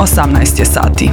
18 je sati.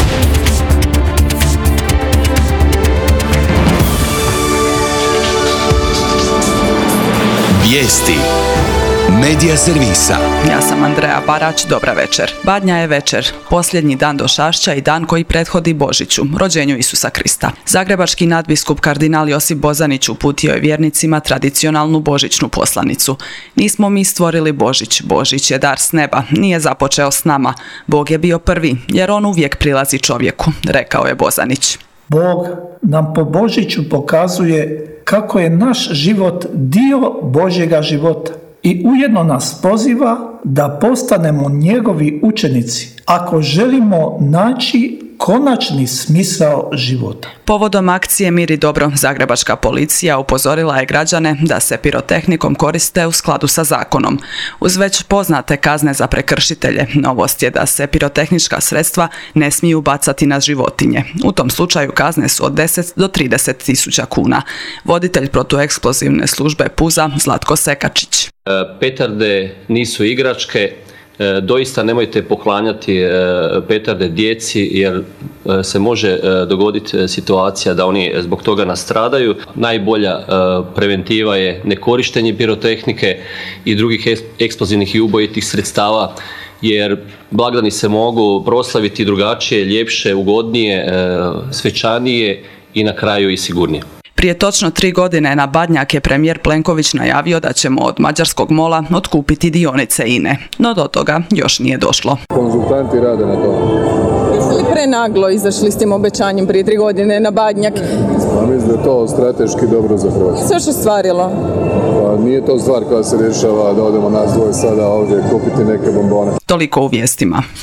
Vijesti Medija servisa. Ja sam Andreja Barać, dobra večer. Badnja je večer, posljednji dan do Šašća i dan koji prethodi Božiću, rođenju Isusa Krista. Zagrebački nadbiskup kardinal Josip Bozanić uputio je vjernicima tradicionalnu božićnu poslanicu. Nismo mi stvorili Božić, Božić je dar s neba, nije započeo s nama. Bog je bio prvi, jer on uvijek prilazi čovjeku, rekao je Bozanić. Bog nam po Božiću pokazuje kako je naš život dio Božjega života i ujedno nas poziva da postanemo njegovi učenici ako želimo naći konačni smisao života. Povodom akcije Mir i dobro, zagrebačka policija upozorila je građane da se pirotehnikom koriste u skladu sa zakonom. Uz već poznate kazne za prekršitelje, novost je da se pirotehnička sredstva ne smiju bacati na životinje. U tom slučaju kazne su od 10 do 30 tisuća kuna. Voditelj protueksplozivne službe PUZ-a Zlatko Sekačić. Petarde nisu igračke. Doista nemojte poklanjati petarde djeci jer se može dogoditi situacija da oni zbog toga nastradaju. Najbolja preventiva je nekorištenje pirotehnike i drugih eksplozivnih i ubojitih sredstava jer blagdani se mogu proslaviti drugačije, ljepše, ugodnije, svečanije i na kraju i sigurnije. Prije točno 3 godine na Badnjak je premijer Plenković najavio da ćemo od mađarskog MOL-a otkupiti dionice INA-e, no do toga još nije došlo. Konzultanti rade na tome. Jeste li prenaglo izašli s tim obećanjem prije 3 godine na Badnjak? Mislim da je to strateški dobro za Hrvatsku. Sve što stvarilo? Pa nije to stvar koja se rješava da odemo nas dvoje sada ovdje kupiti neke bombone. Toliko u vijestima.